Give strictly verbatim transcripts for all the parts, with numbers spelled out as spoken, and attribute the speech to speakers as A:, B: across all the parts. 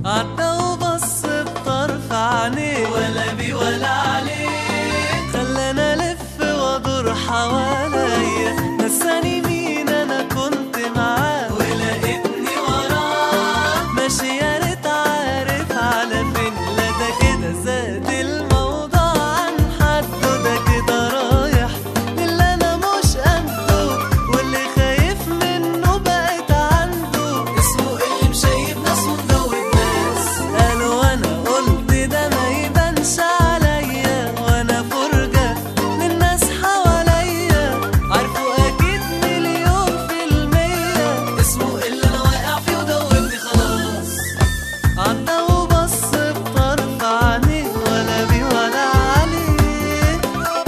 A: عدى وبص بطرف عينيه، ولا بي ولا عليه، خلاني الف وادور حواليا، نساني مين انا كنت معاه، ولقيتني وراه ماشي يا ريت عارف على فين. لا ده كده زاد الموضوع عن حده، ده كده رايح للي انا مش قده، واللي خايف منه بقت عنده، اسمه اللي مشيب ناس ومدوب ناس. قالوا انا قلت ده ما يبانش عليا، وانا فرجة للناس حواليا، عارفه اكيد مليون في المية، اسمه اللي انا واقع فيه ودوبني خلاص. عدى وبص بطرف عينيه، ولا بي ولا عليه.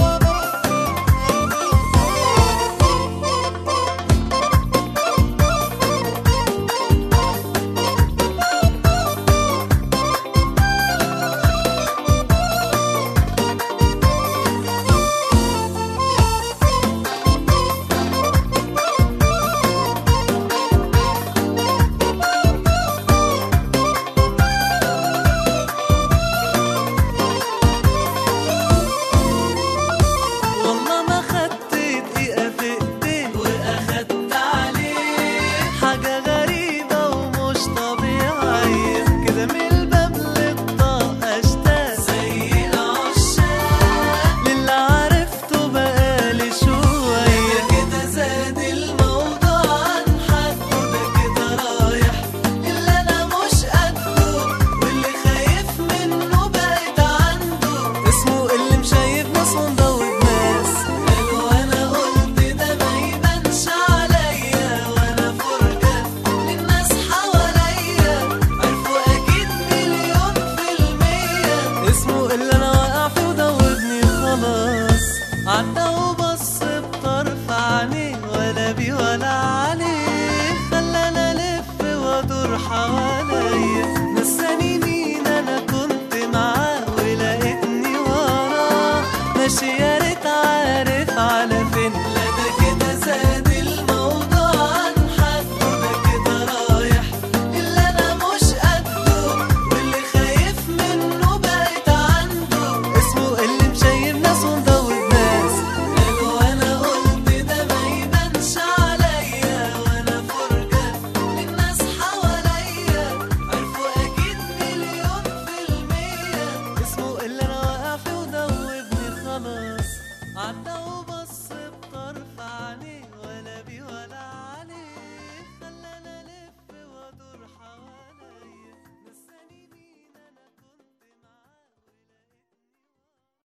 A: والله ما خدت دقيقة في ايديه، واخدت عليه حاجة غريبة ومش طبيعية، كده من الباب للطاقة اشتاق زي العشاق للي عرفته بقالي شوية. كده زاد الموضوع عن حده، ده كده رايح للي انا مش قده، واللي خايف منه بقت عنده، اسمه اللي مشيب ناس ومدوب ناس. قالوا انا قلت ده ما يبانش عليا، وانا فرجة للناس حواليا، عرفوا اكيد مليون في المية، اسمه اللي انا واقع فيه ودوبني خلاص. عدى وبص بطرف عينيه، ولا بي ولا عليه، خلاني الف وادور حواليا، نساني مين انا كنت معاه، ولقيتني وراه ماشي يا ريت